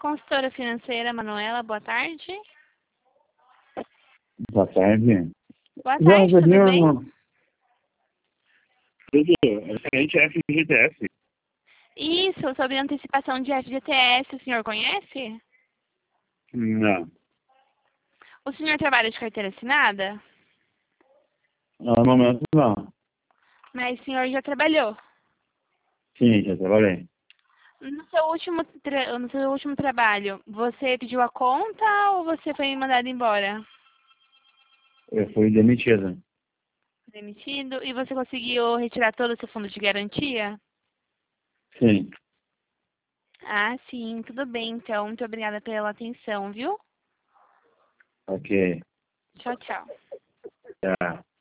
Consultora financeira, Manuela, boa tarde. Boa tarde. Boa Já tarde, recebi tudo bem? referente a FGTS. Isso, sobre antecipação de FGTS, o senhor conhece? Não. O senhor trabalha de carteira assinada? No momento, não. Mas o senhor já trabalhou. Sim, já trabalhei. No seu último trabalho, você pediu a conta ou você foi mandado embora? Eu fui demitido. Demitido? E você conseguiu retirar todo o seu fundo de garantia? Sim. Ah, sim, tudo bem, então. Muito obrigada pela atenção, viu? Ok. Tchau, tchau. Tá.